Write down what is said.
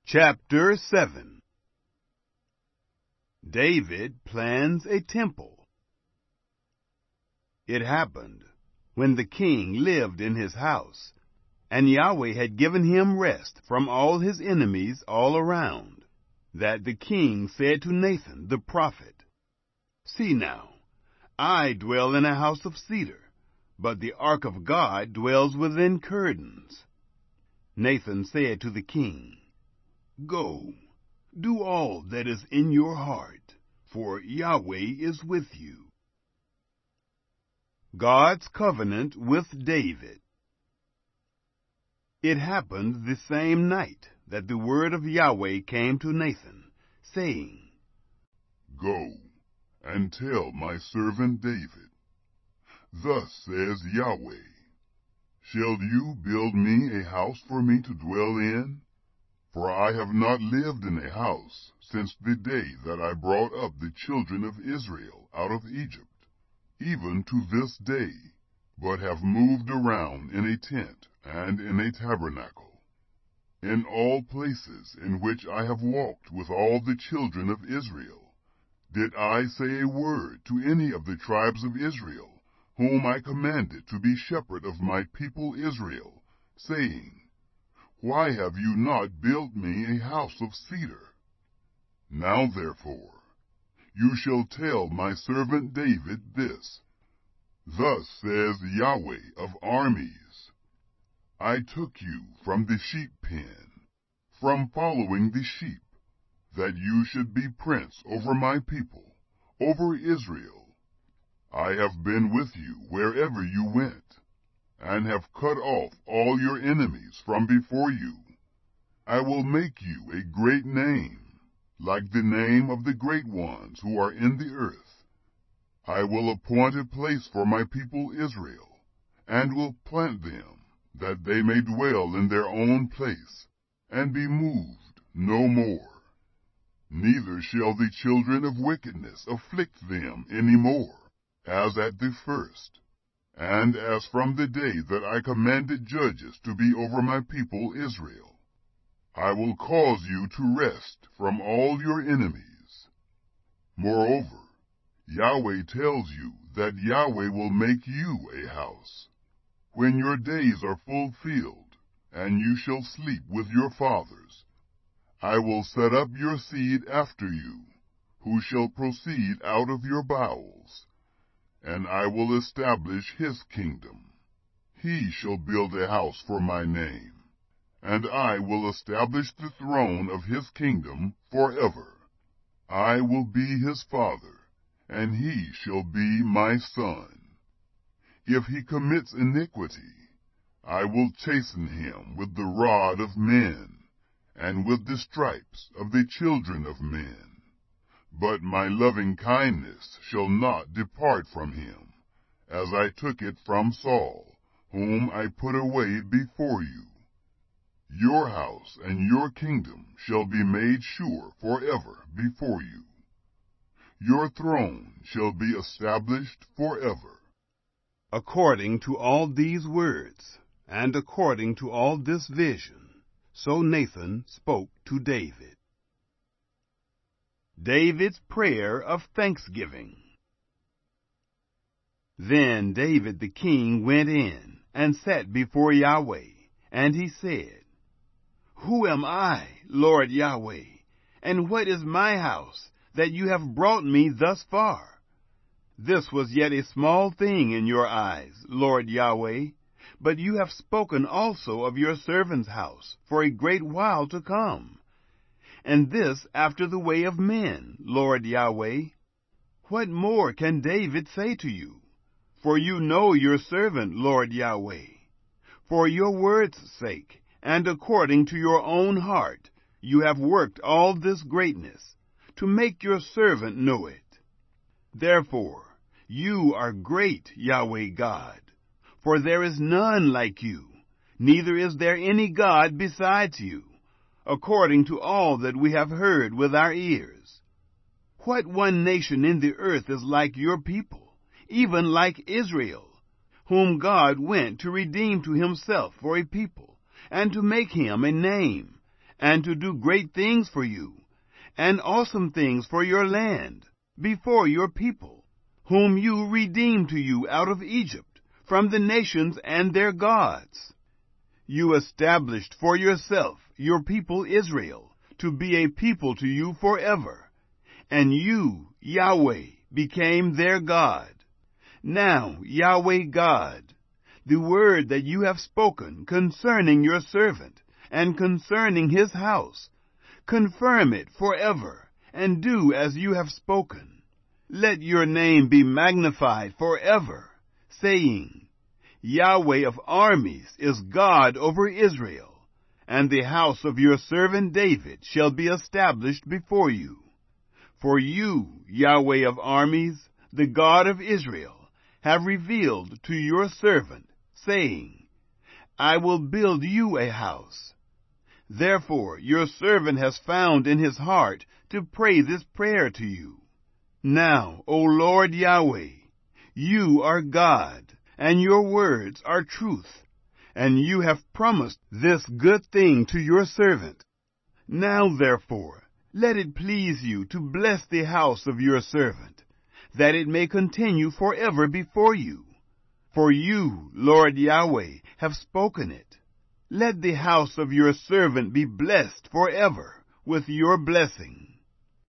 Chapter 7. David plans a temple. It happened, when the king lived in his house, and Yahweh had given him rest from all his enemies all around, that the king said to Nathan the prophet, "See now, I dwell in a house of cedar, but the ark of God dwells within curtains." Nathan said to the king, "Go, do all that is in your heart, for Yahweh is with you." God's covenant with David. It happened the same night that the word of Yahweh came to Nathan, saying, "Go, and tell my servant David, Thus says Yahweh, Shall you build me a house for me to dwell in? For I have not lived in a house since the day that I brought up the children of Israel out of Egypt, even to this day, but have moved around in a tent and in a tabernacle. In all places in which I have walked with all the children of Israel, did I say a word to any of the tribes of Israel, whom I commanded to be shepherd of my people Israel, saying, Why have you not built me a house of cedar? Now therefore, you shall tell my servant David this, Thus says Yahweh of armies, I took you from the sheep pen, from following the sheep, that you should be prince over my people, over Israel. I have been with you wherever you went, and have cut off all your enemies from before you. I will make you a great name, like the name of the great ones who are in the earth. I will appoint a place for my people Israel, and will plant them, that they may dwell in their own place, and be moved no more. Neither shall the children of wickedness afflict them any more, as at the first, and as from the day that I commanded judges to be over my people Israel. I will cause you to rest from all your enemies. Moreover, Yahweh tells you that Yahweh will make you a house. When your days are fulfilled, and you shall sleep with your fathers, I will set up your seed after you, who shall proceed out of your bowels, and I will establish his kingdom. He shall build a house for my name, and I will establish the throne of his kingdom forever. I will be his father, and he shall be my son. If he commits iniquity, I will chasten him with the rod of men, and with the stripes of the children of men. But my loving kindness shall not depart from him, as I took it from Saul, whom I put away before you. Your house and your kingdom shall be made sure forever before you. Your throne shall be established forever. According to all these words, and according to all this vision, so Nathan spoke to David. David's prayer of thanksgiving. Then David the king went in and sat before Yahweh, and he said, Who am I, Lord Yahweh, and what is my house, that you have brought me thus far? This was yet a small thing in your eyes, Lord Yahweh, but you have spoken also of your servant's house for a great while to come. And this after the way of men, Lord Yahweh. What more can David say to you? For you know your servant, Lord Yahweh. For your word's sake, and according to your own heart, you have worked all this greatness, to make your servant know it. Therefore, you are great, Yahweh God, for there is none like you, neither is there any God besides you, according to all that we have heard with our ears. What one nation in the earth is like your people, even like Israel, whom God went to redeem to himself for a people, and to make him a name, and to do great things for you, and awesome things for your land, before your people, whom you redeemed to you out of Egypt, from the nations and their gods. You established for yourself your people Israel, to be a people to you forever, and you, Yahweh, became their God. Now, Yahweh God, the word that you have spoken concerning your servant, and concerning his house, confirm it forever, and do as you have spoken. Let your name be magnified forever, saying, Yahweh of armies is God over Israel, and the house of your servant David shall be established before you. For you, Yahweh of armies, the God of Israel, have revealed to your servant, saying, I will build you a house. Therefore your servant has found in his heart to pray this prayer to you. Now, O Lord Yahweh, you are God, and your words are truth, and you have promised this good thing to your servant. Now, therefore, let it please you to bless the house of your servant, that it may continue forever before you. For you, Lord Yahweh, have spoken it. Let the house of your servant be blessed forever with your blessing.